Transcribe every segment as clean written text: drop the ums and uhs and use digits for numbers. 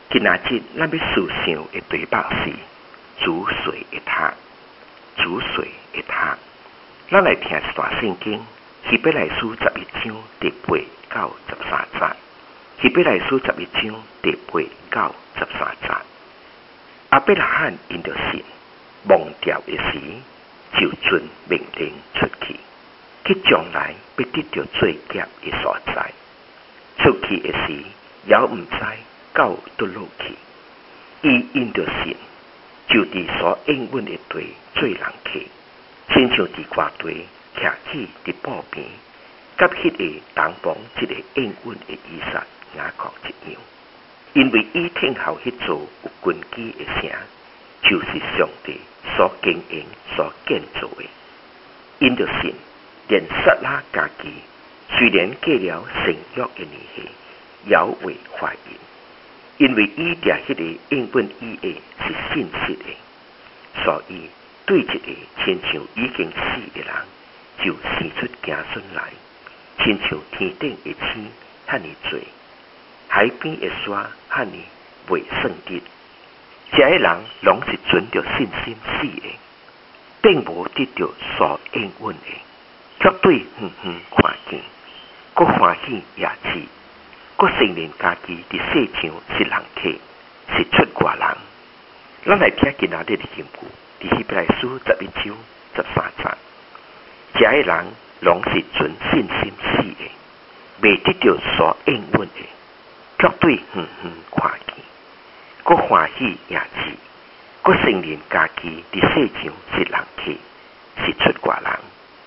今仔日咱要思想的题目是主髓的读，主髓的读。咱来听一段圣经，希伯来书11章第8到13节。希伯来书11章第8到13节。亚伯拉罕因着信，忘掉的时，就遵命令出去，去将来要得到做业的所在。出去的时，也毋知到倒落去。伊因着信，就伫所应允的地做人客，亲像伫外地徛起伫埔边，甲迄个东方一个应允的以撒雅各一样。因为伊听候迄座有根基的城，就是上帝所经营、所建造的。因着信，连撒拉家己虽然过了生育的年岁，也未怀孕，因为伊伫迄个应允以下是信实的，所以对一个亲像已经死的人，就生出子孙来，亲像天顶的星遐尼多，海边的沙遐尼未算得。这个人拢是存着信心死的，并无得到所应允的，绝对远远看见，佮欢喜也志，佮承认家己伫世上是人客，是出外人。咱来听今仔日的经句，伫希伯来书11章13节。这个人拢是存信心死的，未得到所应允的，绝对远远看见，佮欢喜也志，佮承认家己伫世上是人客，是出外人。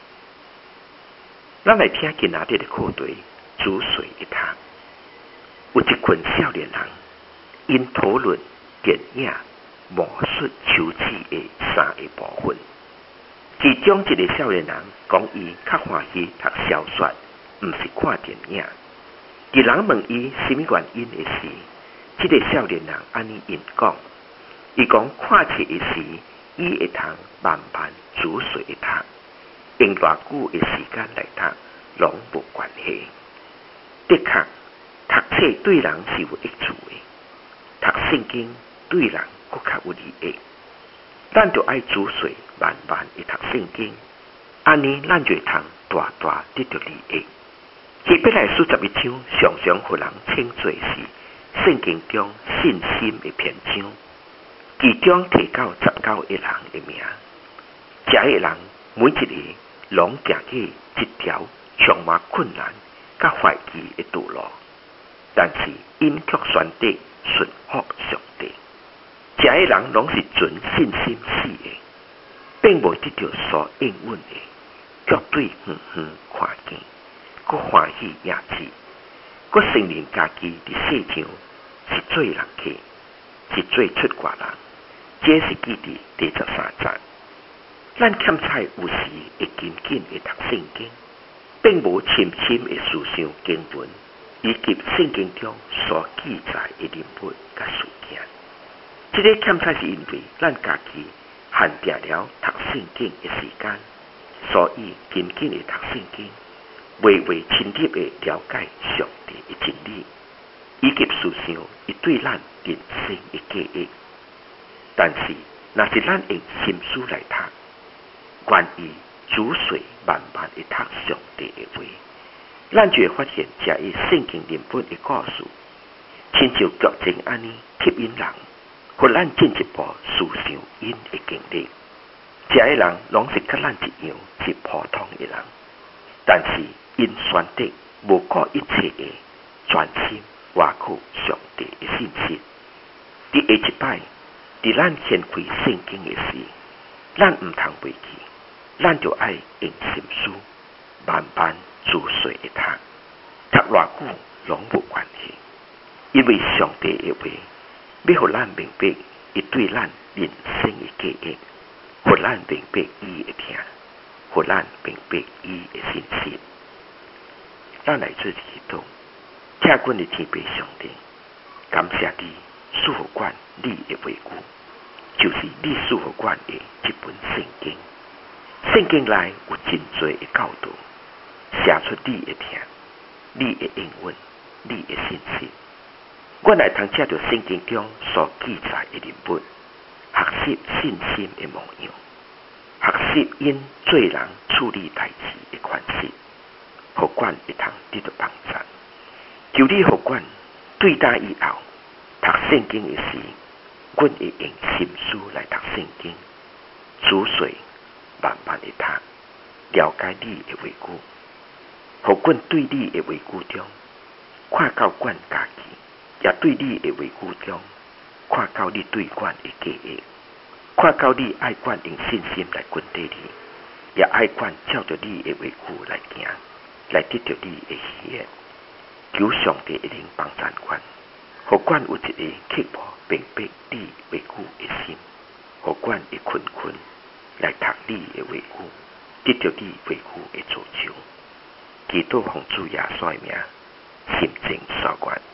咱来听今仔日的课题，主髓的读。有一群少年人，因讨论电影、魔术、手指的3个部分。其中一个少年人讲，伊较欢喜读小说，毋是看电影。伫人问伊什么原因的时，这个少年人安尼应讲：伊讲看册的时，伊会通慢慢主髓的读，用偌久的时间来读，拢无关系。的确，读册对人是有益处的，读圣经对人佫较有利益。咱就爱主髓慢慢的读圣经，安尼咱就会通大大得到利益。希伯来书11章常常互人称作是圣经中信心的篇章，其中提到19个人的名。这个人每一个拢行去一条充满困难甲怀疑的道路，但是因却选择顺服上帝。这个人拢是存信心死的，并无得到所应允的，绝对远远看见，佮欢喜也志，佮承认家己伫世上是做人客，是做出外人。这是记伫第13节。咱欠菜有时会紧紧的读圣经，并无深深的思想经文，以及圣经中所记载的人物甲事件。这个欠菜是因为咱家己限定了读圣经的时间，所以紧紧的读圣经，未深入的了解上帝的真理，以及思想伊对咱人生的记忆。但是，若是咱用心思来读，愿意主髓慢慢的读上帝的话，咱就会发现这一圣经人物的故事，亲像剧情安尼吸引人，互咱进一步思想因的经历。这个人拢是甲咱一样是普通的人，但是因选择无顾一切的专心挖苦上帝的信息。伫下一摆，伫咱掀开圣经的时，咱毋通袂记，咱就爱用心思慢慢主髓的读，读偌久拢无关系，因为上帝的话要互咱明白伊对咱人生的记忆，互咱明白伊的听，互咱明白伊的信息。咱来做祈祷，请阮的天父上帝，感谢你赐予阮你的话语，就是你赐予阮的这本圣经。圣经内有真多的教导，写出你的听，你的应允，你的信息。 我来通借着圣经中所记载的人物，学习信心的模样，学习因做人处理代志的款式，互阮会通得到帮助。求你互阮对待以后读圣经的时，阮会用心思来读圣经，仔细慢慢的读，了解你的话语，互阮对你的话语中看到阮家己，也对你的话语中看到你对阮的记忆，看到你爱阮用信心来跟对你，也爱阮照着你的话语来行，来得到你的喜悦。求上帝一定帮助阮，互阮有一个刻薄明白你话语的心，互阮会困来读你的话语，得到你话语的造就。祈祷奉主耶稣的名，心情所愿。